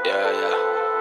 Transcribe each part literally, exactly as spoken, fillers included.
Yeah, yeah.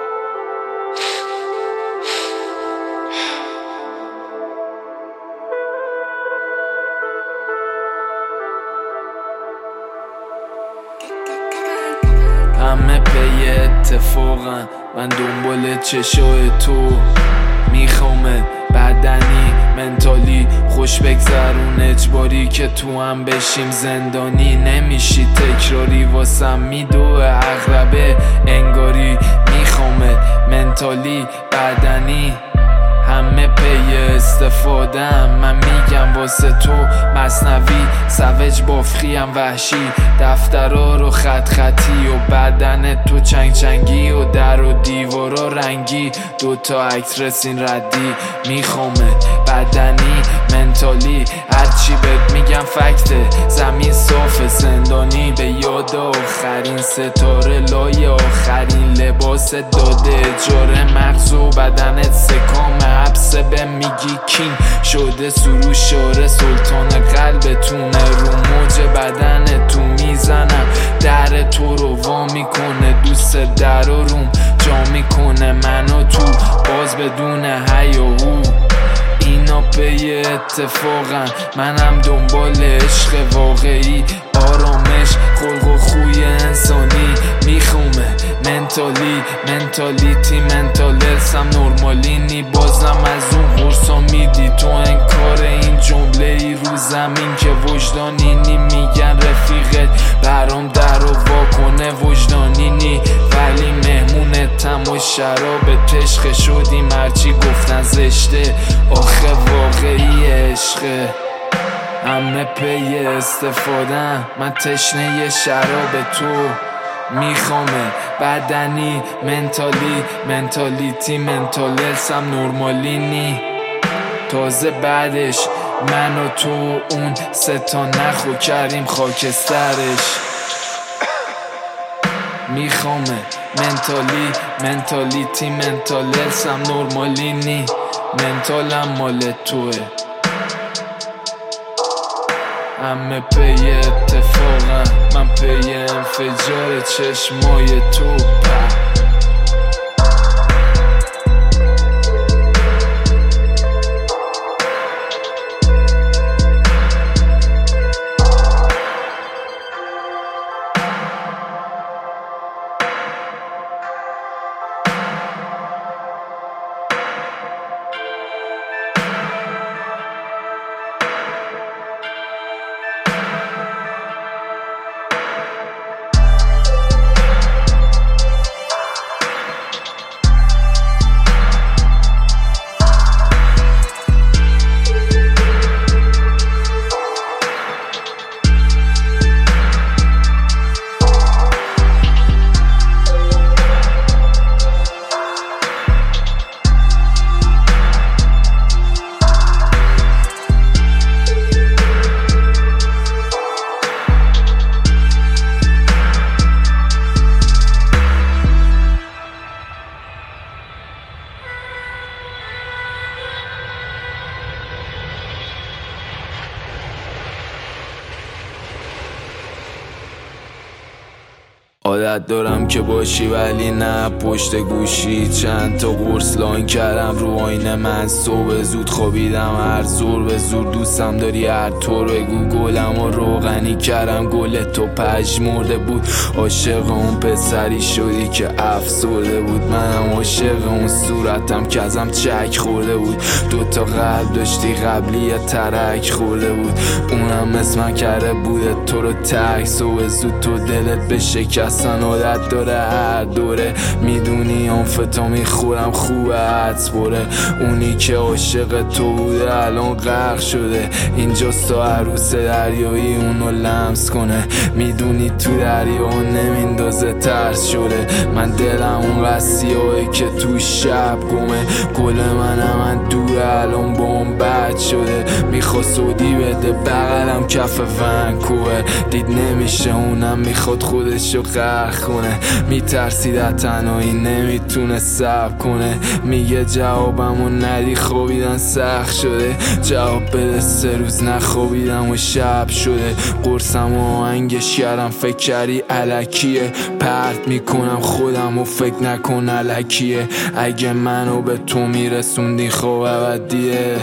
همه پی اتفاقن، من دنبال چشای تو میخوامه، بدنی منتالی خوش بگذرون، اجباری که تو هم بشیم زندانی، نمیشی تکراری واسم میدوه عقربه انگاری، میخوامه منتالی بدنی همه پی استفادم، من میگم واسه تو مثنوی سوج بافخیم وحشی، دفترها رو خط خطی و بدن تو چنگ چنگی و در و دیوارا رنگی، دوتا عکس رسین ردی، میخوامه بدنی منتالی هرچی بهت میگم فکته، زمین صاف زندانی به یاد آخرین ستاره لای آخرین لباس داده اجاره، مغز و بدنت سکام حبس به میگی کین شده سروش آره، سلطان قلبتونه رو موج بدن تو میزنم، در تو رو وا میکنه، دوست در و روم جا میکنه منو تو باز بدون هیاهو، اینا پی اتفاقن، منم دنبال عشق واقعی، آرامش خلق و خوی انسانی، میخومه منتالی منتالیتی منتالسم نرمالینی، بازم از اون قرصا میدی تو انکار این جمله ای رو زمین که وجدانینی، میگن رفیقت برام در و وا کنه وجدانینی، ولی مهمونتم و شراب تشخه شدیم هرچی گفتن زشته، آخه واقعی عشقه، همه پی استفادن، من تشنه شراب تو میخوامه، بدنی منتالی منتالیتی منتالسم نرمالینی، تازه بعدش من و تو اون ستا نخو کردیم خاکسترش، میخوامه منتالی منتالیتی منتالسم نرمالینی، منتالم مال توه، همه پی اتفاقن، من پی انفجار چشمای تو. عادت دارم که باشی ولی نه پشت گوشی، چند تا قرص لاین کردم رو آینه من، صبح زود خوابیدم هر زور به زور، دوستم داری هر طور بگو، گلم و روغنی کردم گل تو پژمرده بود، عاشق اون پسری شدی که افسرده بود، منم عاشق اون صورتم که ازم چک خورده بود، دوتا قلب داشتی قبلی یه ترک خورده بود، اونم اسمم کرده بوده تو رو تک، صبح زود تو دلت به شکست عادت داره هر دوره، میدونی آنفتا میخورم خوبه حدس بره، اونی که عاشق تو بوده الان غرق شده، اینجا تا عروس دریایی اونو لمس کنه، میدونی تو دریا نمیندازه ترس شده، من دلم اون قصیه که تو شب گمه، گل منم من دور الان بام بد شده، میخواد سودی بده بغلم کف ونکوه، دید نمیشه اونم میخواد خودشو قرد میچرخونه، میترسید از تنهایی نمیتونه صبر کنه. میگه جوابمو ندی خوابیدن سخت شده، جواب بده سه روز نخوابیدم و شب شده. قرصم و آهنگش کردم فکر کردی الکیه، پرت میکنم خودم و فکر نکن الکیه. اگه منو به تو میرسوندی خب ابدیه.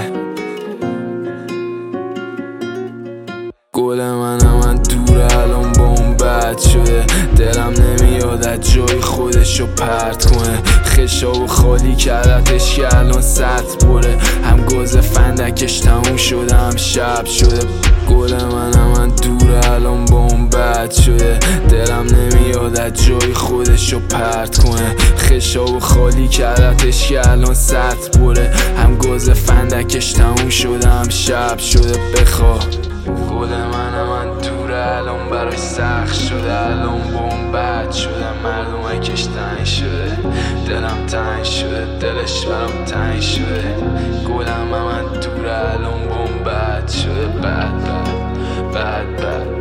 گل منم من دوره الان با اون بد شده، دلم نمیاد از جای خودشو پرت کنه. خشاب خالی کردتش که الان سطح بره، هم گاز فندکش تموم شده هم شب شده. گل منم من دوره الان با اون بد شده، دلم نمیاد از جای خودشو پرت کنه. خشاب خالی کردتش که الان سطح بره، هم گاز فندکش تموم شده هم شب شده. بخواه گل منم من دوره الان براش سخت شده، الان با اون بد شده. مردم کش تنگ شده، دلم تنگ شده، دلش برام تنگ شده. گلم من دوره الان با اون بد شده، بد بد بد بد